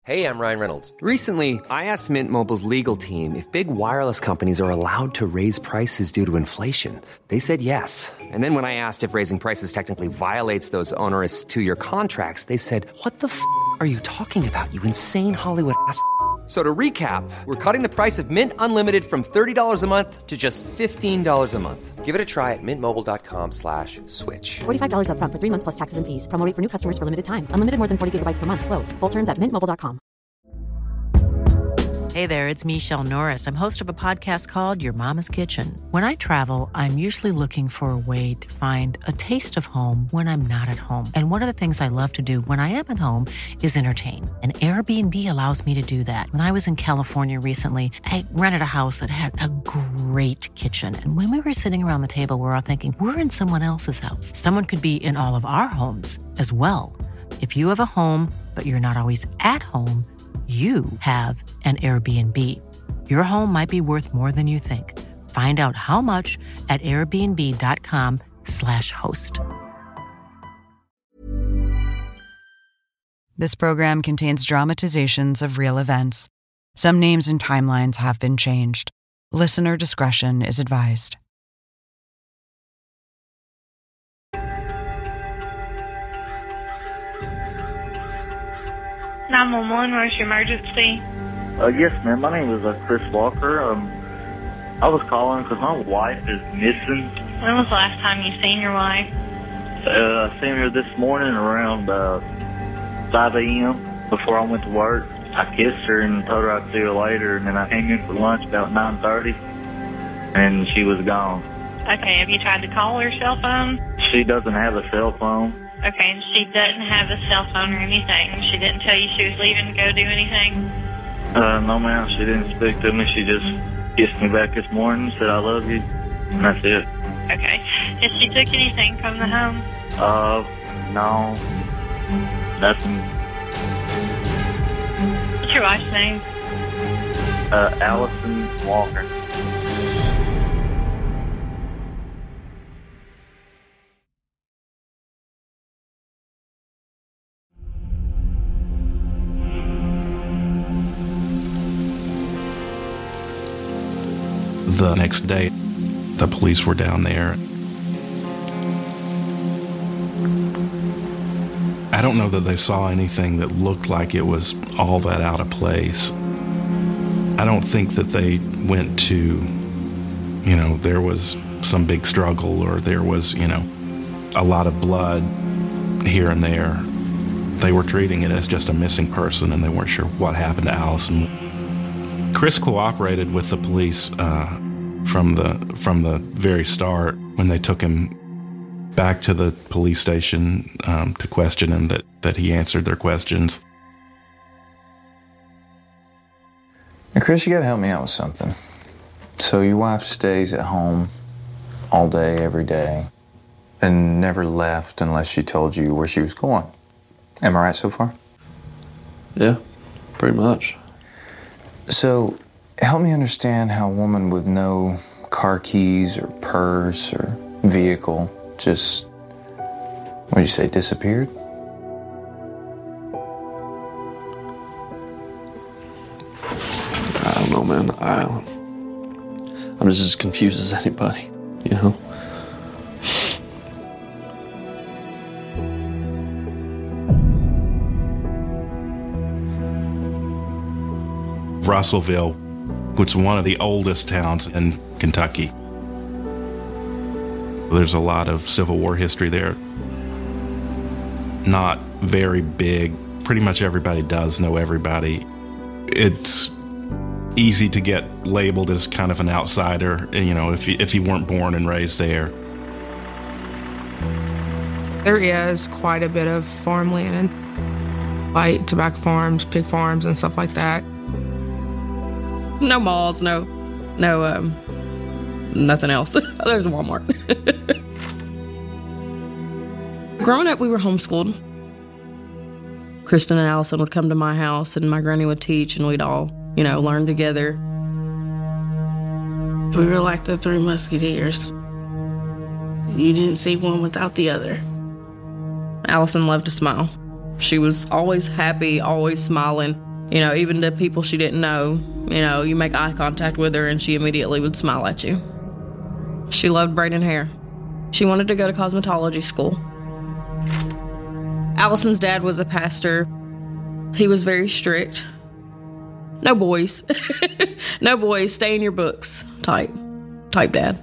Hey, I'm Ryan Reynolds. Recently, I asked Mint Mobile's legal team if big wireless companies are allowed to raise prices due to inflation. They said yes. And then when I asked if raising prices technically violates those onerous two-year contracts, they said, "What the f*** are you talking about, you insane Hollywood ass?" So to recap, we're cutting the price of Mint Unlimited from $30 a month to just $15 a month. Give it a try at mintmobile.com/switch. $45 up front for 3 months plus taxes and fees. Promo rate for new customers for limited time. Unlimited more than 40 gigabytes per month. Slows full terms at mintmobile.com. Hey there, it's Michelle Norris. I'm host of a podcast called Your Mama's Kitchen. When I travel, I'm usually looking for a way to find a taste of home when I'm not at home. And one of the things I love to do when I am at home is entertain. And Airbnb allows me to do that. When I was in California recently, I rented a house that had a great kitchen. And when we were sitting around the table, we were all thinking, we're in someone else's house. Someone could be in all of our homes as well. If you have a home, but you're not always at home, you have an Airbnb. Your home might be worth more than you think. Find out how much at airbnb.com/host. This program contains dramatizations of real events. Some names and timelines have been changed. Listener discretion is advised. 911, where's your emergency? Yes, ma'am. My name is Chris Walker. I was calling because my wife is missing. When was the last time you seen your wife? I seen her this morning around 5 a.m. before I went to work. I kissed her and told her I'd see her later, and then I came in for lunch about 9:30, and she was gone. Okay, have you tried to call her cell phone? She doesn't have a cell phone. Okay, and she doesn't have a cell phone or anything. She didn't tell you she was leaving to go do anything? No, ma'am. She didn't speak to me. She just kissed me back this morning, said I love you, and that's it. Okay. Has she took anything from the home? No. Nothing. What's your wife's name? Allison Walker. The next day, the police were down there. I don't know that they saw anything that looked like it was all that out of place. I don't think that they went to, there was some big struggle or there was, a lot of blood here and there. They were treating it as just a missing person and they weren't sure what happened to Allison. Chris cooperated with the police from the very start when they took him back to the police station to question him, that he answered their questions. Now, Chris, you gotta help me out with something. So your wife stays at home all day, every day, and never left unless she told you where she was going. Am I right so far? Yeah, pretty much. So, help me understand how a woman with no car keys or purse or vehicle just, what did you say, disappeared? I don't know, man. I'm just as confused as anybody, Russellville, which is one of the oldest towns in Kentucky. There's a lot of Civil War history there. Not very big. Pretty much everybody does know everybody. It's easy to get labeled as kind of an outsider, if you weren't born and raised there. There is quite a bit of farmland and like tobacco farms, pig farms, and stuff like that. No malls, no, nothing else. There's a Walmart. Growing up, we were homeschooled. Kristen and Allison would come to my house, and my granny would teach, and we'd all, learn together. We were like the Three Musketeers. You didn't see one without the other. Allison loved to smile. She was always happy, always smiling. You know, even to people she didn't know, you know, you make eye contact with her and she immediately would smile at you. She loved braiding hair. She wanted to go to cosmetology school. Allison's dad was a pastor. He was very strict. No boys. No boys, stay in your books type dad.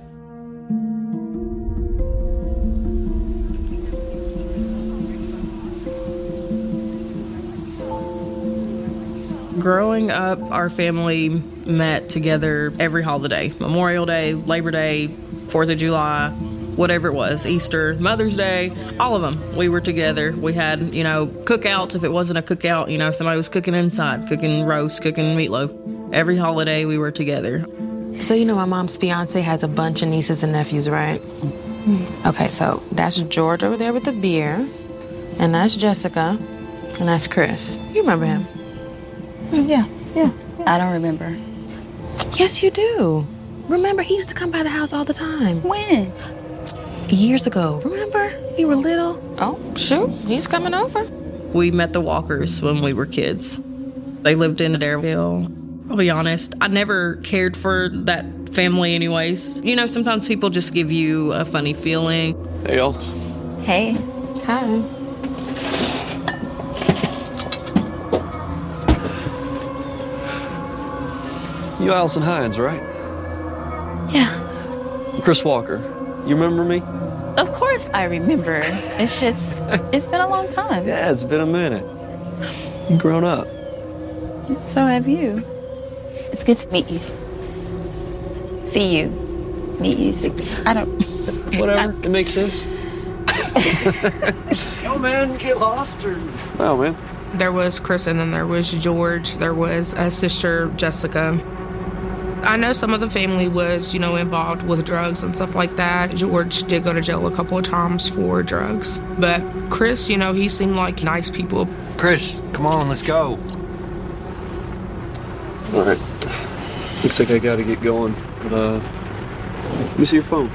Growing up, our family met together every holiday. Memorial Day, Labor Day, 4th of July, whatever it was, Easter, Mother's Day, all of them. We were together. We had, you know, cookouts. If it wasn't a cookout, you know, somebody was cooking inside, cooking roast, cooking meatloaf. Every holiday we were together. So, you know, my mom's fiance has a bunch of nieces and nephews, right? Okay, so that's George over there with the beer, and that's Jessica, and that's Chris. You remember him? Yeah. I don't remember. Yes, you do. Remember, he used to come by the house all the time. When? Years ago. Remember? You were little. Oh, shoot. He's coming over. We met the Walkers when we were kids. They lived in Adairville. I'll be honest, I never cared for that family anyways. You know, sometimes people just give you a funny feeling. Hey, y'all. Hey. Hi. You Allison Hines, right? Yeah. Chris Walker. You remember me? Of course I remember. It's just, it's been a long time. Yeah, it's been a minute. You've grown up. So have you. It's good to meet you. See you. Meet you. See. I don't... Whatever. It makes sense. Yo, man, get lost or... Wow, man. There was Chris and then there was George. There was a sister, Jessica. I know some of the family was, you know, involved with drugs and stuff like that. George did go to jail a couple of times for drugs. But Chris, you know, he seemed like nice people. Chris, come on, let's go. All right. Looks like I gotta get going. But, let me see your phone.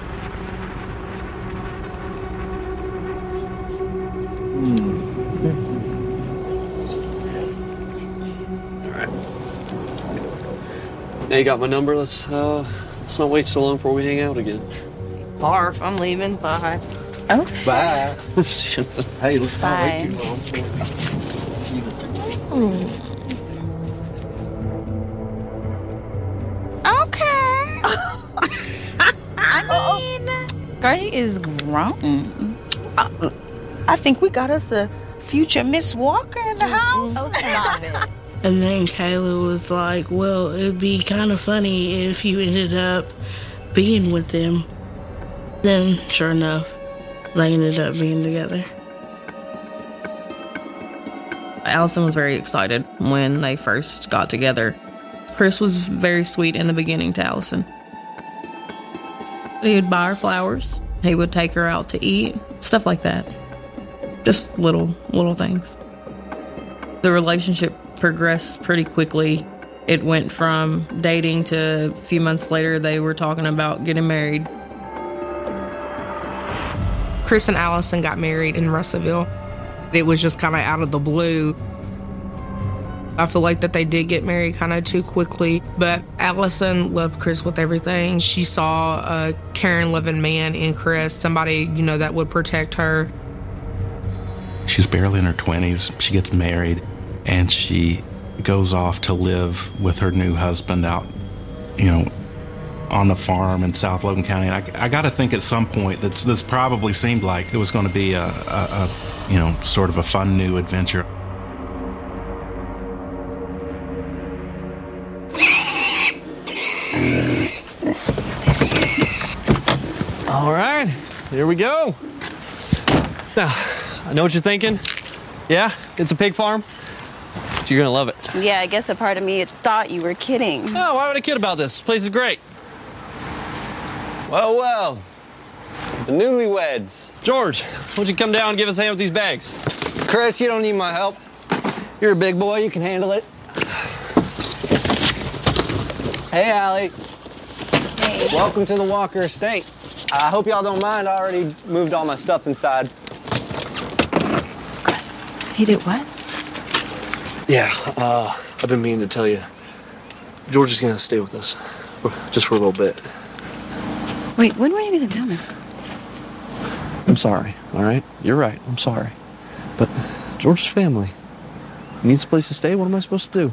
All right. Now you got my number. Let's not wait so long before we hang out again. Barf, I'm leaving. Bye. Okay. Bye. Hey, let's not wait too long. Okay. I mean, Gray is grown. I think we got us a future Miss Walker in the house. Oh, stop it. And then Kayla was like, well, it'd be kind of funny if you ended up being with them. Then, sure enough, they ended up being together. Allison was very excited when they first got together. Chris was very sweet in the beginning to Allison. He would buy her flowers. He would take her out to eat, stuff like that. Just little things. The relationship progressed pretty quickly. It went from dating to a few months later they were talking about getting married. Chris and Allison got married in Russellville. It was just kind of out of the blue. I feel like that they did get married kind of too quickly, but Allison loved Chris with everything. She saw a caring, loving man in Chris, somebody, you know, that would protect her. She's barely in her 20s. She gets married, and she goes off to live with her new husband out, you know, on the farm in South Logan County. And I got to think at some point that this probably seemed like it was going to be a you know, sort of a fun new adventure. All right, here we go. Now, I know what you're thinking. Yeah, it's a pig farm. But you're gonna love it. Yeah, I guess a part of me thought you were kidding. Oh, why would I kid about this? This place is great. Well, well. The newlyweds. George, why don't you come down and give us a hand with these bags? Chris, you don't need my help. You're a big boy, you can handle it. Hey, Allie. Hey. Welcome to the Walker estate. I hope y'all don't mind. I already moved all my stuff inside. Chris, he did what? Yeah, I've been meaning to tell you. George is gonna stay with us, just for a little bit. Wait, when were you gonna tell me? I'm sorry, all right? You're right, I'm sorry. But George's family. He needs a place to stay. What am I supposed to do?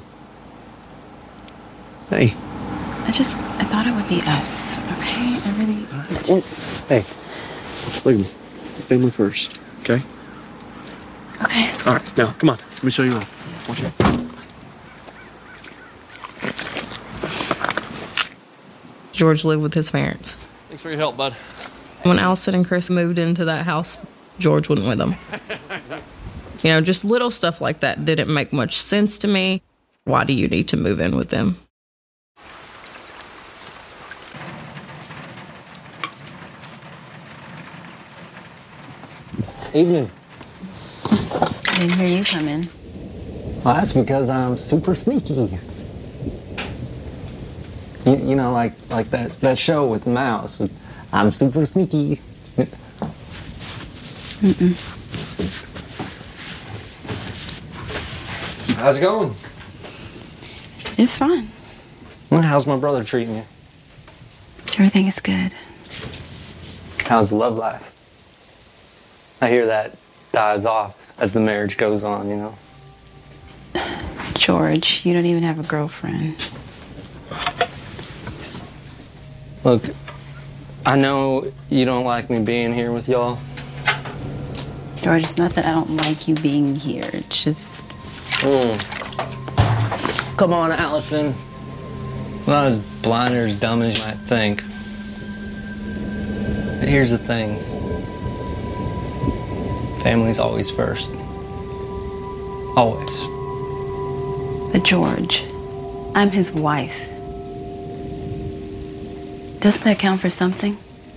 Hey. I thought it would be us, okay? I really... Hey, look at me. Family first, okay? Okay. All right, now, come on. Let me show you around. Watch out. George lived with his parents. Thanks for your help, bud. When Allison and Chris moved into that house, George went with them. You know, just little stuff like that didn't make much sense to me. Why do you need to move in with them? Evening. I didn't hear you come in. Well, that's because I'm super sneaky. You know, like that show with the mouse. I'm super sneaky. Mm-mm. How's it going? It's fine. Well, how's my brother treating you? Everything is good. How's the love life? I hear that dies off as the marriage goes on, you know? George, you don't even have a girlfriend. Look, I know you don't like me being here with y'all. George, it's not that I don't like you being here. It's just... Come on, Allison. I'm not as blind or as dumb as you might think. But here's the thing. Family's always first. Always. But George, I'm his wife. Doesn't that count for something?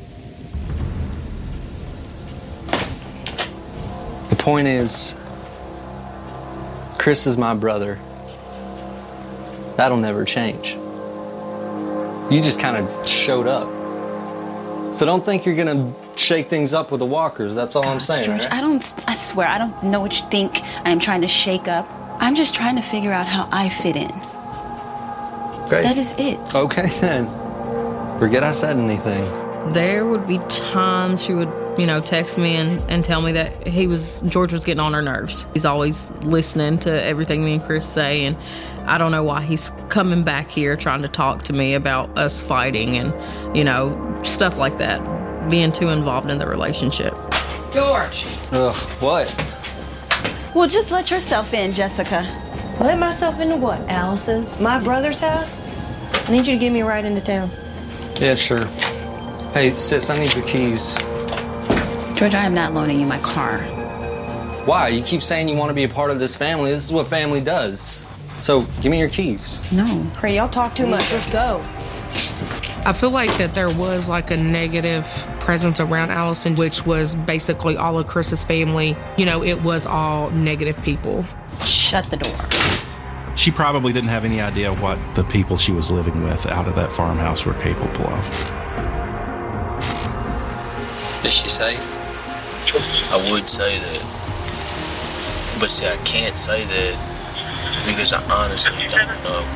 The point is, Chris is my brother. That'll never change. You just kind of showed up. So don't think you're gonna shake things up with the Walkers. That's all I'm saying, George, right? I swear, I don't know what you think I am trying to shake up. I'm just trying to figure out how I fit in. Great. That is it. Okay, then. Forget I said anything. There would be times she would, you know, text me and tell me that George was getting on her nerves. He's always listening to everything me and Chris say, and I don't know why he's coming back here trying to talk to me about us fighting and, you know, stuff like that, being too involved in the relationship. George. Ugh, what? Well, just let yourself in, Jessica. Let myself into what, Allison? My brother's house? I need you to get me right into town. Yeah, sure. Hey, sis, I need your keys. George, I am not loaning you my car. Why? You keep saying you want to be a part of this family. This is what family does. So, give me your keys. No. Hey, y'all talk too much. Let's go. I feel like that there was like a negative presence around Allison, which was basically all of Chris's family. You know, it was all negative people. Shut the door. She probably didn't have any idea what the people she was living with out of that farmhouse were capable of. Is she safe? I would say that. But see, I can't say that because I honestly don't know.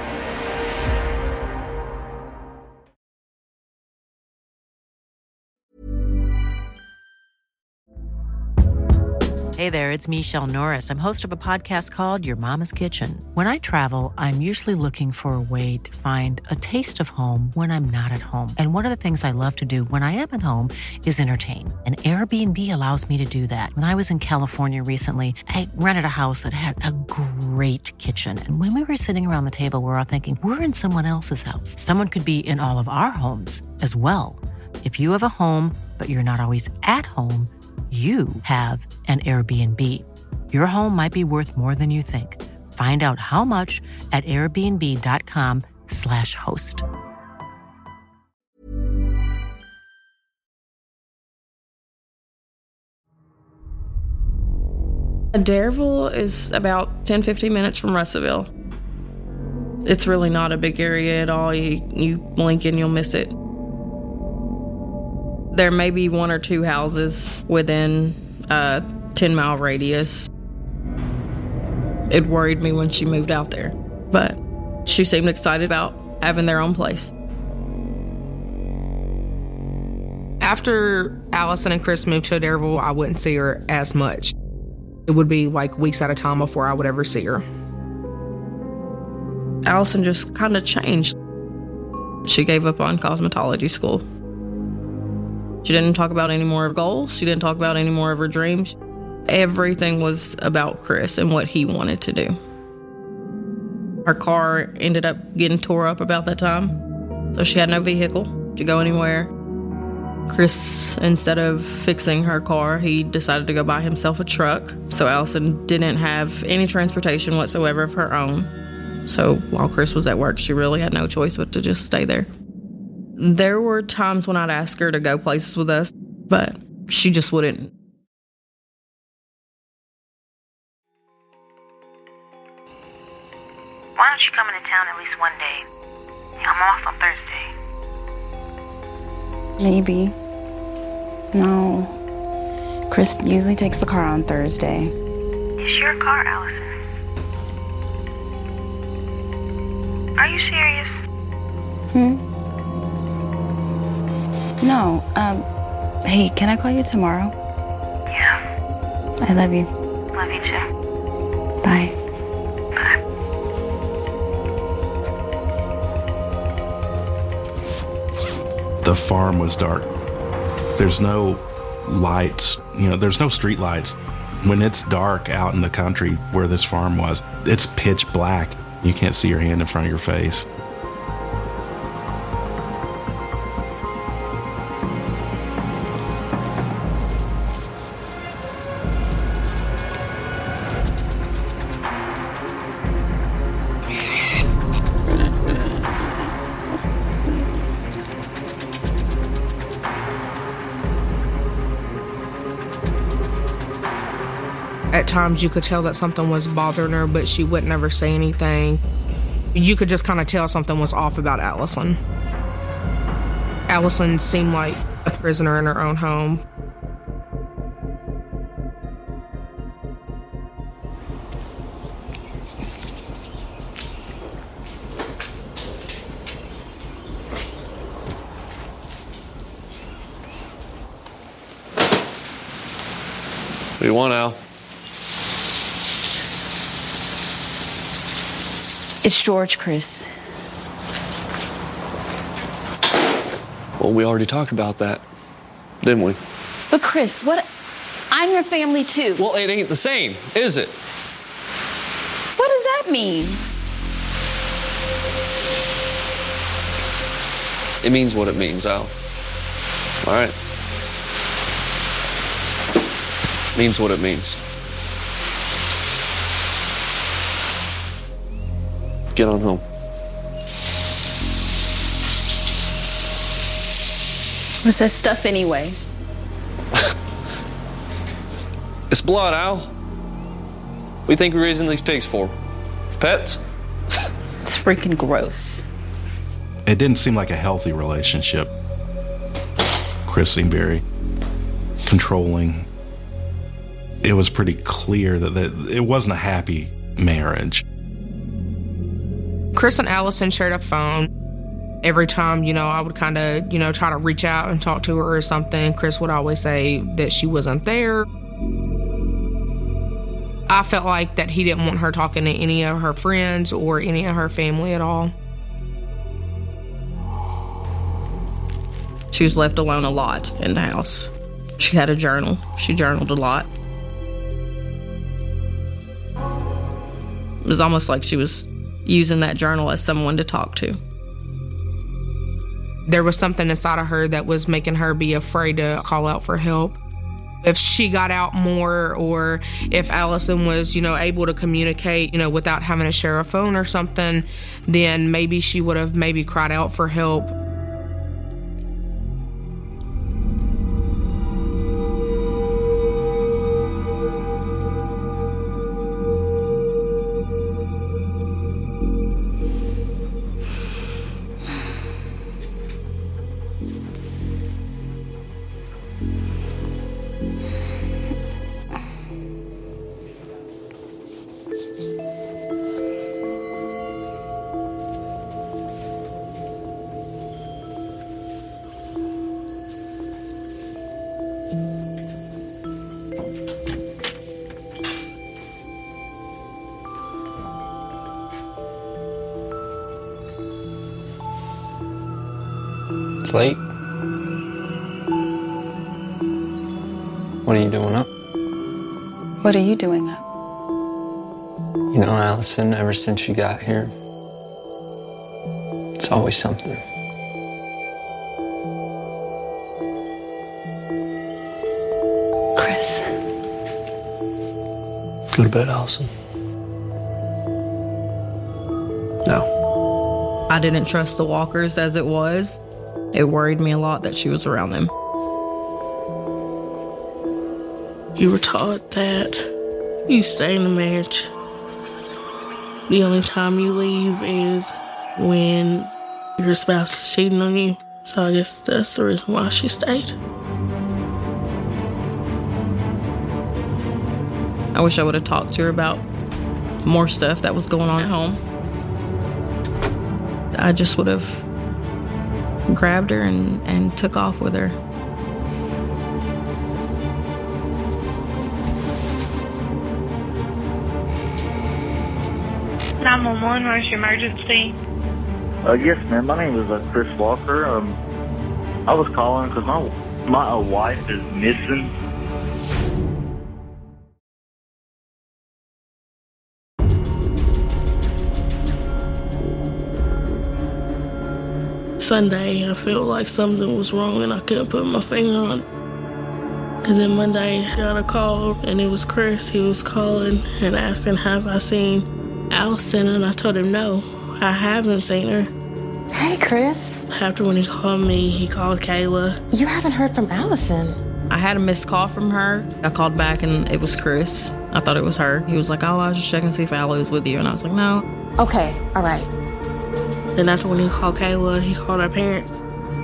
Hey there, it's Michelle Norris. I'm host of a podcast called Your Mama's Kitchen. When I travel, I'm usually looking for a way to find a taste of home when I'm not at home. And one of the things I love to do when I am at home is entertain. And Airbnb allows me to do that. When I was in California recently, I rented a house that had a great kitchen. And when we were sitting around the table, we were all thinking, we're in someone else's house. Someone could be in all of our homes as well. If you have a home, but you're not always at home, you have an Airbnb. Your home might be worth more than you think. Find out how much at airbnb.com/host. Dareville is about 10-15 minutes from Russellville. It's really not a big area at all. You blink and you'll miss it. There may be one or two houses within a 10-mile radius. It worried me when she moved out there. but she seemed excited about having their own place. After Allison and Chris moved to Adairsville, I wouldn't see her as much. It would be like weeks at a time before I would ever see her. Allison just kind of changed. She gave up on cosmetology school. She didn't talk about any more of goals. She didn't talk about any more of her dreams. Everything was about Chris and what he wanted to do. Her car ended up getting tore up about that time, so she had no vehicle to go anywhere. Chris, instead of fixing her car, he decided to go buy himself a truck. So Allison didn't have any transportation whatsoever of her own. So while Chris was at work, she really had no choice but to just stay there. There were times when I'd ask her to go places with us, but she just wouldn't. Why don't you come into town at least one day? I'm off on Thursday. Maybe. No. Chris usually takes the car on Thursday. It's your car, Allison. Are you serious? No. Hey, can I call you tomorrow? Yeah. I love you. Love you too. Bye. The farm was dark. There's no lights, there's no street lights. When it's dark out in the country where this farm was, it's pitch black. You can't see your hand in front of your face. At times you could tell that something was bothering her, but she would never say anything. You could just kind of tell something was off about Allison. Allison seemed like a prisoner in her own home. What do you want, Al? It's George, Chris. Well, we already talked about that, didn't we? But Chris, what? I'm your family too. Well, it ain't the same, is it? What does that mean? It means what it means, Al. All right? Means what it means. Get on home. What's that stuff anyway? It's blood, Al. What do you think we're raising these pigs for? Pets? It's freaking gross. It didn't seem like a healthy relationship. Chris seemed very controlling. It was pretty clear that it wasn't a happy marriage. Chris and Allison shared a phone. Every time, I would kind of, try to reach out and talk to her or something, Chris would always say that she wasn't there. I felt like that he didn't want her talking to any of her friends or any of her family at all. She was left alone a lot in the house. She had a journal. She journaled a lot. It was almost like she was using that journal as someone to talk to. There was something inside of her that was making her be afraid to call out for help. If she got out more, or if Allison was, able to communicate, without having to share a phone or something, then maybe she would have maybe cried out for help. late. What are you doing up? What are you doing up? You know, Allison, ever since you got here, it's always something. Chris. Go to bed, Allison. No. I didn't trust the Walkers as it was. It worried me a lot that she was around them. You were taught that you stay in the marriage. The only time you leave is when your spouse is cheating on you. So I guess that's the reason why she stayed. I wish I would have talked to her about more stuff that was going on at home. I just would have grabbed her and took off with her. 911, where's your emergency? Yes, ma'am. My name is Chris Walker. I was calling because my wife is missing. Sunday, I felt like something was wrong and I couldn't put my finger on it. And then Monday, I got a call and it was Chris. He was calling and asking, have I seen Allison? And I told him no, I haven't seen her. Hey, Chris. After when he called me, he called Kayla. You haven't heard from Allison. I had a missed call from her. I called back and it was Chris. I thought it was her. He was like, oh, I was just checking to see if Allie was with you. And I was like, no. Okay, all right. Then after when he called Kayla, he called our parents.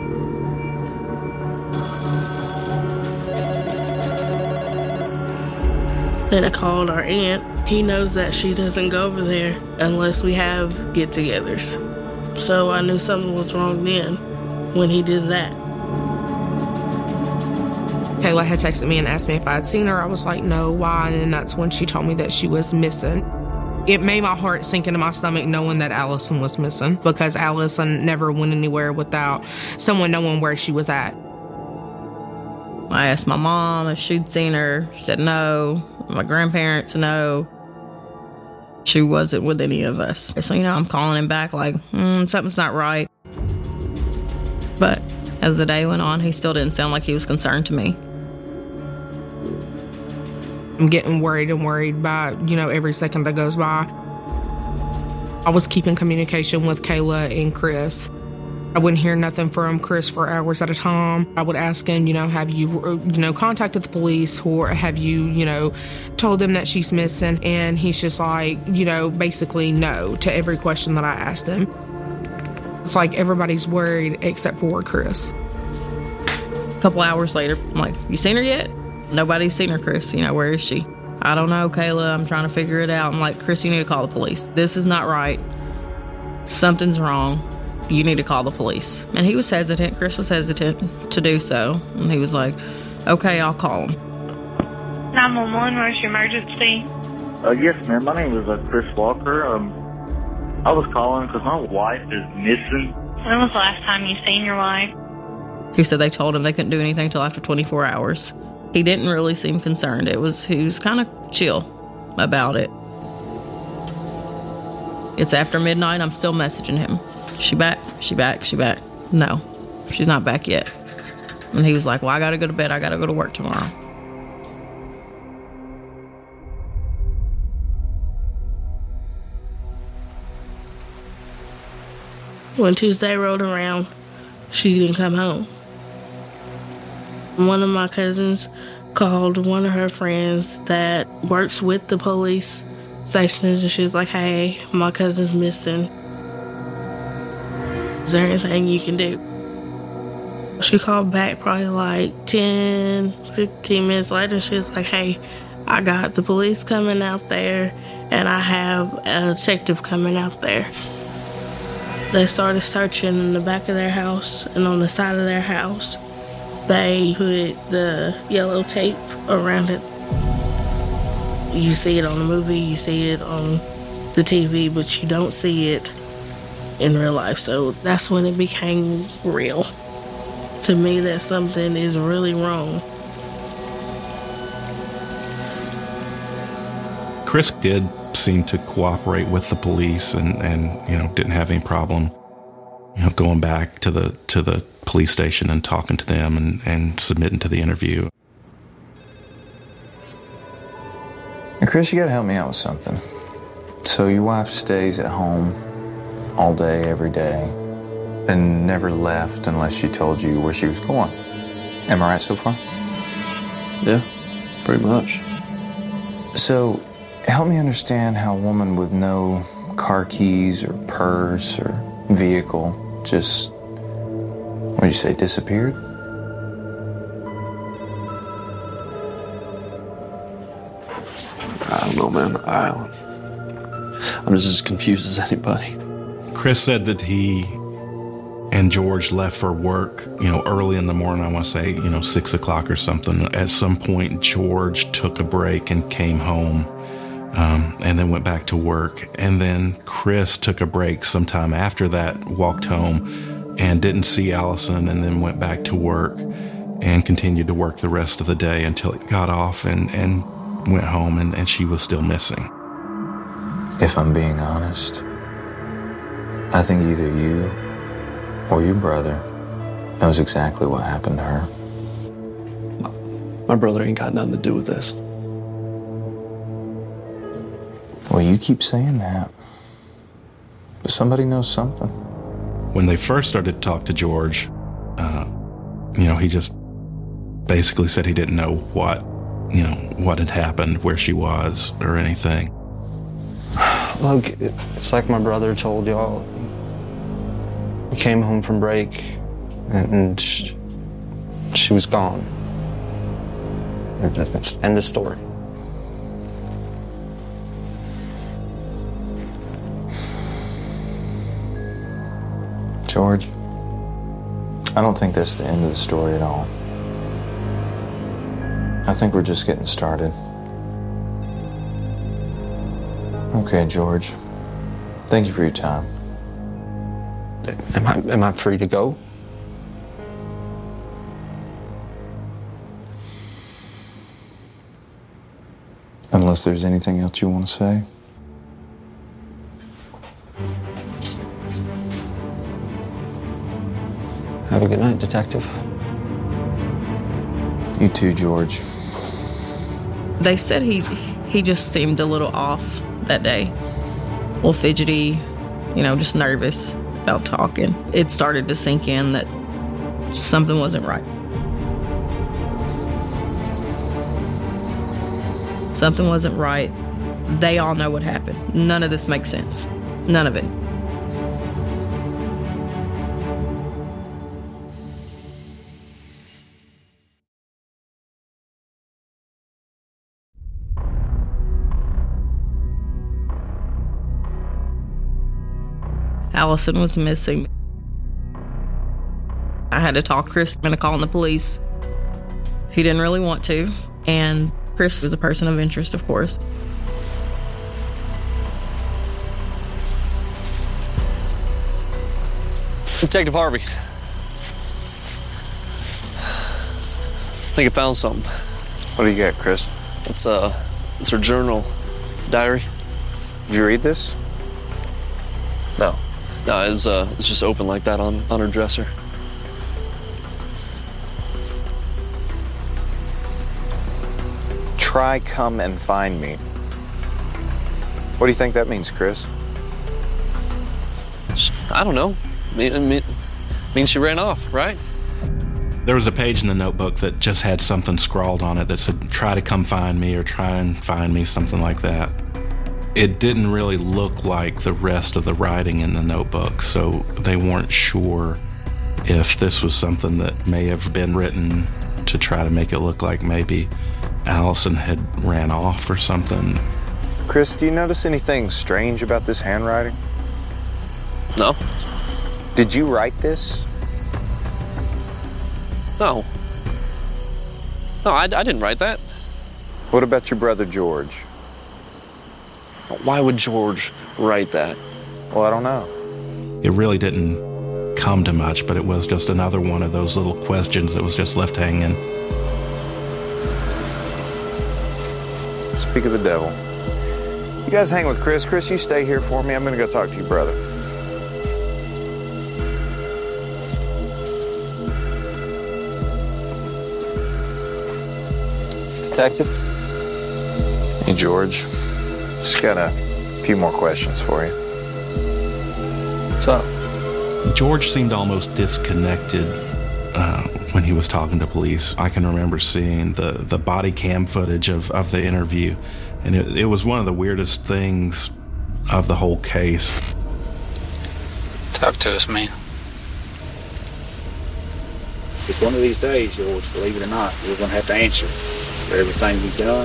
Then I called our aunt. He knows that she doesn't go over there unless we have get-togethers. So I knew something was wrong then when he did that. Kayla had texted me and asked me if I had seen her. I was like, no, why? And then that's when she told me that she was missing. It made my heart sink into my stomach knowing that Allison was missing because Allison never went anywhere without someone knowing where she was at. I asked my mom if she'd seen her. She said no. My grandparents, no. She wasn't with any of us. So, I'm calling him back like, something's not right. But as the day went on, he still didn't sound like he was concerned to me. I'm getting worried by, every second that goes by. I was keeping communication with Kayla and Chris. I wouldn't hear nothing from Chris for hours at a time. I would ask him, have you, contacted the police or have you, told them that she's missing? And he's just like, basically no to every question that I asked him. It's like everybody's worried except for Chris. A couple hours later, I'm like, you seen her yet? Nobody's seen her, Chris. Where is she? I don't know, Kayla. I'm trying to figure it out. I'm like, Chris, you need to call the police. This is not right. Something's wrong. You need to call the police. And he was hesitant. Chris was hesitant to do so. And he was like, okay, I'll call him. 911, where's your emergency? Yes, ma'am. My name is Chris Walker. I was calling because my wife is missing. When was the last time you seen your wife? He said they told him they couldn't do anything until after 24 hours. He didn't really seem concerned. He was kind of chill about it. It's after midnight. I'm still messaging him. She back? She back? She back? No, she's not back yet. And he was like, well, I got to go to bed. I got to go to work tomorrow. When Tuesday rolled around, she didn't come home. One of my cousins called one of her friends that works with the police station, and she was like, hey, my cousin's missing. Is there anything you can do? She called back probably like 10, 15 minutes later, and she was like, hey, I got the police coming out there, and I have a detective coming out there. They started searching in the back of their house and on the side of their house. They put the yellow tape around it. You see it on the movie, you see it on the TV, but you don't see it in real life. So that's when it became real. to me that something is really wrong. Chris did seem to cooperate with the police and didn't have any problem, going back to the police station and talking to them and submitting to the interview. And Chris, you gotta help me out with something. So your wife stays at home all day, every day, and never left unless she told you where she was going. Am I right so far? Yeah, pretty much. So, help me understand how a woman with no car keys or purse or vehicle just, what did you say, disappeared? I don't know, man. I'm just as confused as anybody. Chris said that he and George left for work, early in the morning, I want to say, 6 o'clock or something. At some point, George took a break and came home, and then went back to work. And then Chris took a break sometime after that, walked home, and didn't see Allison, and then went back to work and continued to work the rest of the day until he got off and went home, and she was still missing. If I'm being honest, I think either you or your brother knows exactly what happened to her. My brother ain't got nothing to do with this. Well, you keep saying that, but somebody knows something. When they first started to talk to George, he just basically said he didn't know what had happened, where she was, or anything. Look, it's like my brother told y'all. We came home from break, and she was gone. That's the end of story. George, I don't think that's the end of the story at all. I think we're just getting started. Okay, George. Thank you for your time. Am I free to go? Unless there's anything else you want to say. Have a good night, Detective. You too, George. They said he just seemed a little off that day. A little fidgety, just nervous about talking. It started to sink in that something wasn't right. Something wasn't right. They all know what happened. None of this makes sense. None of it. Allison was missing. I had to talk Chris into calling the police. He didn't really want to, and Chris was a person of interest, of course. Detective Harvey. I think I found something. What do you got, Chris? It's her journal, diary. Did you read this? No, it's just open like that on her dresser. Try come and find me. What do you think that means, Chris? I don't know. It means she ran off, right? There was a page in the notebook that just had something scrawled on it that said, try to come find me, or try and find me, something like that. It didn't really look like the rest of the writing in the notebook, so they weren't sure if this was something that may have been written to try to make it look like maybe Allison had ran off or something. Chris, do you notice anything strange about this handwriting? No. Did you write this? No. No, I didn't write that. What about your brother George? Why would George write that? Well, I don't know. It really didn't come to much, but it was just another one of those little questions that was just left hanging. Speak of the devil. You guys hang with Chris. Chris, you stay here for me. I'm going to go talk to your brother. Detective? Hey, George. Just got a few more questions for you. What's up? George seemed almost disconnected when he was talking to police. I can remember seeing the body cam footage of the interview, and it was one of the weirdest things of the whole case. Talk to us, man. Because one of these days, George, believe it or not, we're going to have to answer for everything we've done.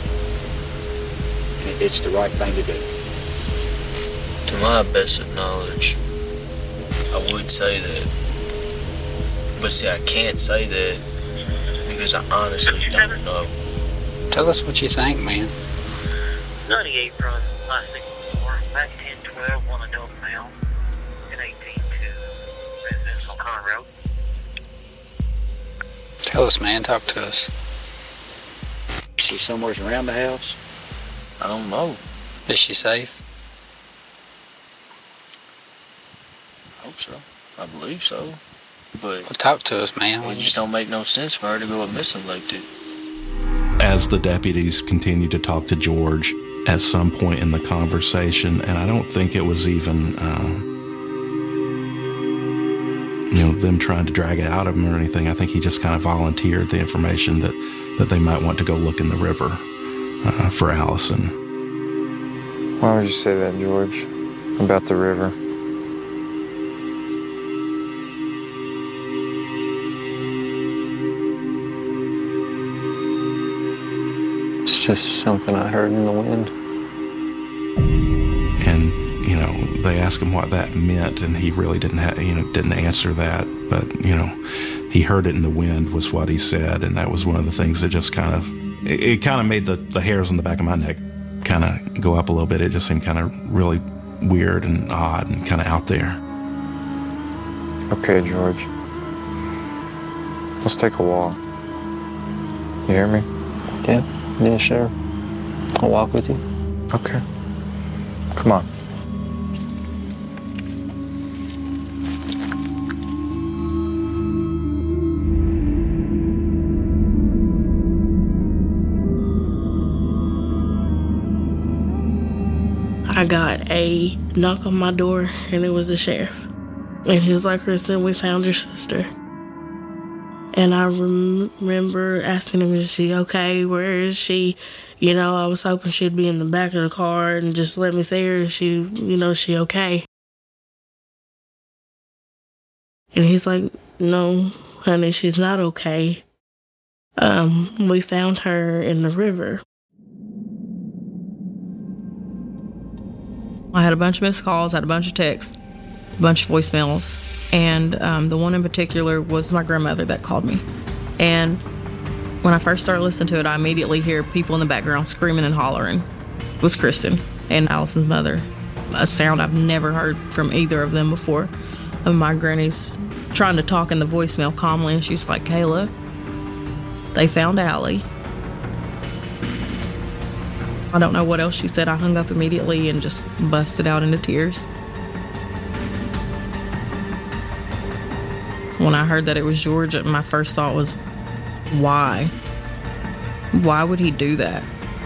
And it's the right thing to do. To my best of knowledge, I would say that. But see, I can't say that because I honestly don't know. Tell us what you think, man. 98 from last 64, back 1012, one adult male, and 18 to residence on Conner Road. Tell us, man. Talk to us. Is she somewhere around the house? I don't know. Is she safe? I hope so. I believe so. But well, talk to us, man. It just don't make no sense for her to go up missing like that. As the deputies continued to talk to George at some point in the conversation, and I don't think it was even, them trying to drag it out of him or anything. I think he just kind of volunteered the information that they might want to go look in the river for Allison. Why would you say that, George, about the river? It's just something I heard in the wind. And, they asked him what that meant, and he really didn't answer that. But, he heard it in the wind was what he said, and that was one of the things that just kind of made the hairs on the back of my neck kind of go up a little bit. It just seemed kind of really weird and odd and kind of out there. Okay, George. Let's take a walk. You hear me? Yeah, sure. I'll walk with you. Okay. Come on. I got a knock on my door, and it was the sheriff. And he was like, Kristen, we found your sister. And I remember asking him, is she okay? Where is she? I was hoping she'd be in the back of the car and just let me see her. Is she okay? And he's like, no, honey, she's not okay. We found her in the river. I had a bunch of missed calls, had a bunch of texts, a bunch of voicemails. And the one in particular was my grandmother that called me. And when I first started listening to it, I immediately hear people in the background screaming and hollering. It was Kristen and Allison's mother. A sound I've never heard from either of them before. And my granny's trying to talk in the voicemail calmly, and she's like, Kayla, they found Allie. I don't know what else she said. I hung up immediately and just busted out into tears. When I heard that it was George, my first thought was, why? Why would he do that?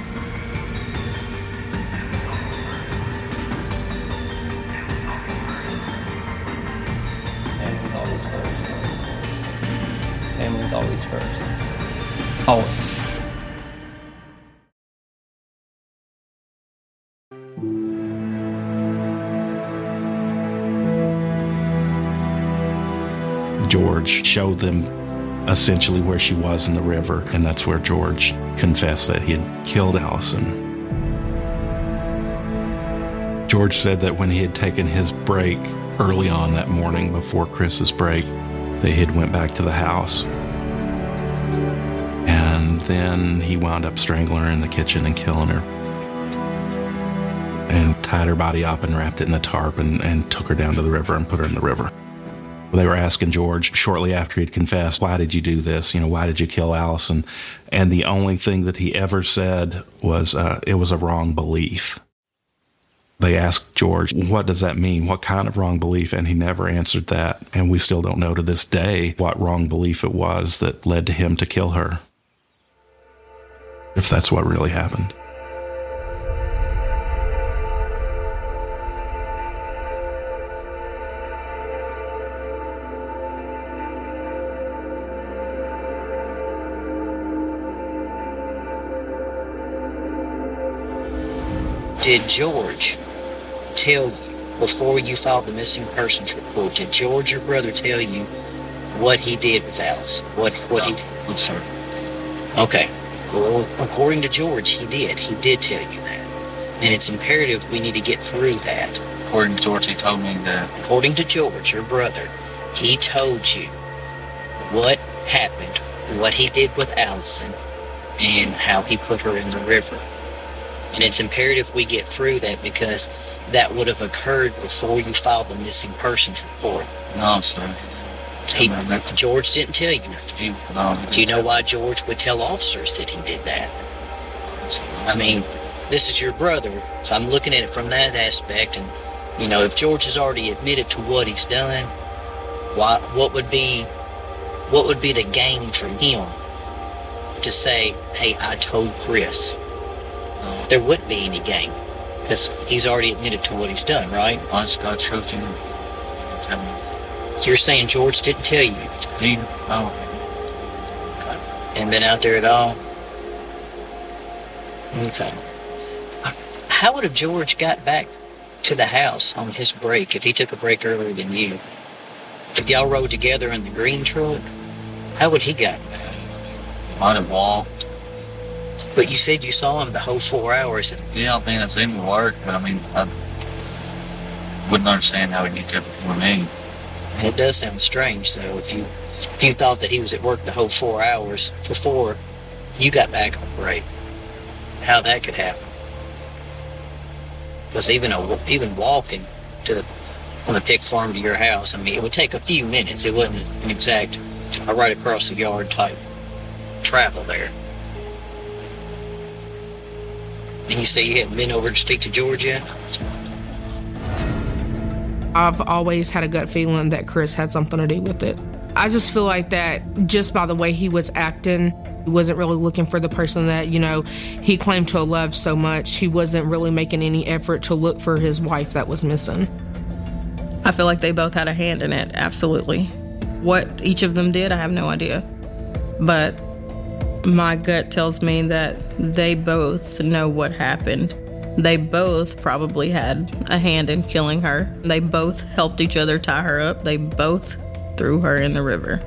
Family's always first. Family's always first. Always. George showed them essentially where she was in the river, and that's where George confessed that he had killed Allison. George said that when he had taken his break early on that morning before Chris's break, that he had went back to the house. And then he wound up strangling her in the kitchen and killing her. And tied her body up and wrapped it in a tarp and took her down to the river and put her in the river. They were asking George shortly after he'd confessed, why did you do this? Why did you kill Allison? And the only thing that he ever said was, it was a wrong belief. They asked George, what does that mean? What kind of wrong belief? And he never answered that. And we still don't know to this day what wrong belief it was that led to him to kill her. If that's what really happened. Did George tell you, before you filed the missing persons report, did George, your brother, tell you what he did with Alice? What he did? Yes, sir. Okay. Well, according to George, he did. He did tell you that. And it's imperative we need to get through that. According to George, he told me that. According to George, your brother, he told you what happened, what he did with Allison, and how he put her in the river. And it's imperative we get through that because that would have occurred before you filed the missing persons report. No, sir. George didn't tell you nothing. Do you know why George would tell officers that he did that? I mean, this is your brother, so I'm looking at it from that aspect. And, if George has already admitted to what he's done, what would be the gain for him to say, hey, I told Chris? There wouldn't be any gain because he's already admitted to what he's done, right? I just got truth in him. Tell me. You're saying George didn't tell you anything? No. Ain't been out there at all? Okay. How would have George got back to the house on his break if he took a break earlier than you? If y'all rode together in the green truck, how would he got back? Might have walked. But you said you saw him the whole 4 hours. Yeah, I seen him work, but I wouldn't understand how he'd get there before me. It does sound strange, though, if you thought that he was at work the whole 4 hours before you got back on break. How that could happen. Because even walking on the pig farm to your house, it would take a few minutes. It wasn't an exact right across the yard type travel there. And you say you haven't been over to speak to George yet? I've always had a gut feeling that Chris had something to do with it. I just feel like that just by the way he was acting, he wasn't really looking for the person that, he claimed to have loved so much. He wasn't really making any effort to look for his wife that was missing. I feel like they both had a hand in it, absolutely. What each of them did, I have no idea. But my gut tells me that they both know what happened. They both probably had a hand in killing her. They both helped each other tie her up. They both threw her in the river.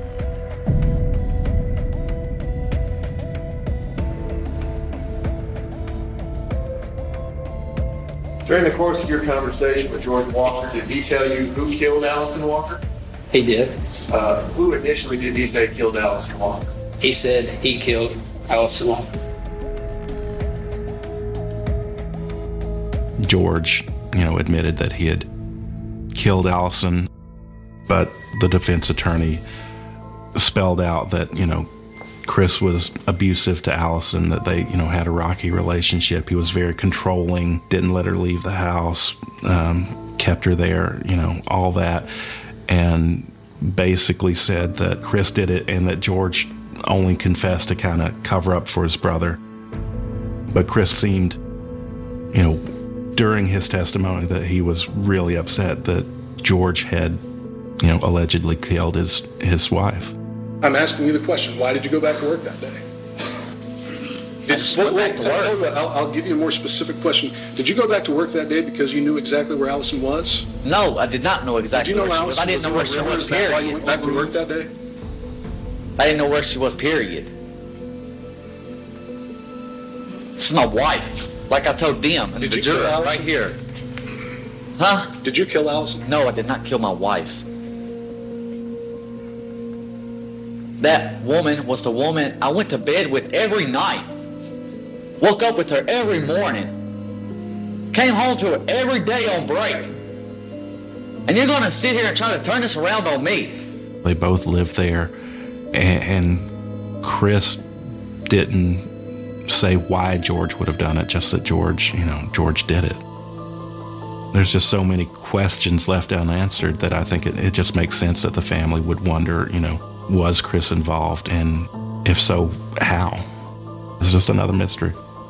During the course of your conversation with George Walker, did he tell you who killed Allison Walker? He did. Who initially did he say killed Allison Walker? He said he killed Allison Walker. George, admitted that he had killed Allison, but the defense attorney spelled out that, Chris was abusive to Allison, that they, had a rocky relationship. He was very controlling, didn't let her leave the house, kept her there, all that, and basically said that Chris did it and that George only confessed to kind of cover up for his brother. But Chris seemed, during his testimony that he was really upset that George had, allegedly killed his wife. I'm asking you the question, why did you go back to work that day? I'll give you a more specific question. Did you go back to work that day because you knew exactly where Allison was? No, I did not know exactly where she was. I didn't know where she was, period. Why you went back to work that day? I didn't know where she was, period. This is my wife. Like I told them and the juror right here. Huh? Did you kill Allison? No, I did not kill my wife. That woman was the woman I went to bed with every night. Woke up with her every morning. Came home to her every day on break. And you're gonna sit here and try to turn this around on me. They both lived there, and Chris didn't say why George would have done it, just that George did it. There's just so many questions left unanswered that I think it just makes sense that the family would wonder, was Chris involved? And if so, how? It's just another mystery.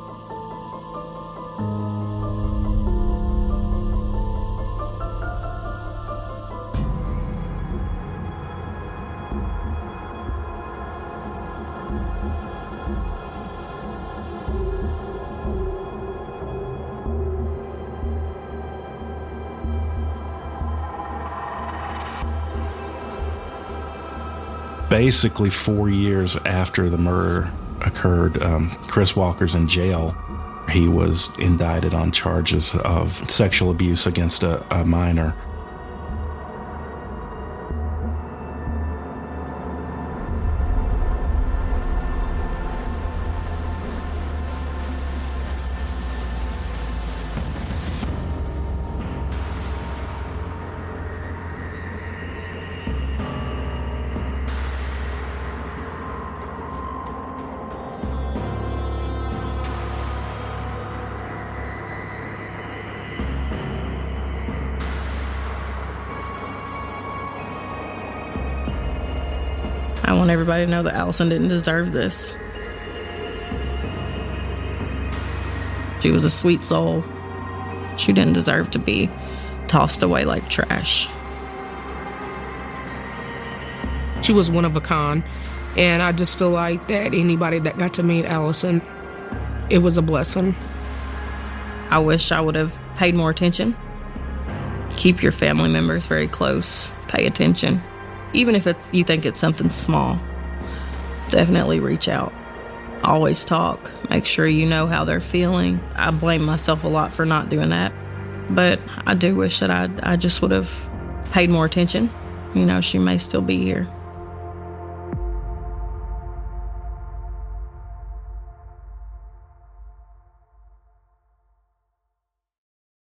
Basically 4 years after the murder occurred, Chris Walker's in jail. He was indicted on charges of sexual abuse against a minor. I want everybody to know that Allison didn't deserve this. She was a sweet soul. She didn't deserve to be tossed away like trash. She was one of a kind, and I just feel like that anybody that got to meet Allison, it was a blessing. I wish I would have paid more attention. Keep your family members very close. Pay attention. Even if you think it's something small, definitely reach out. Always talk. Make sure you know how they're feeling. I blame myself a lot for not doing that, but I do wish that I just would have paid more attention. She may still be here.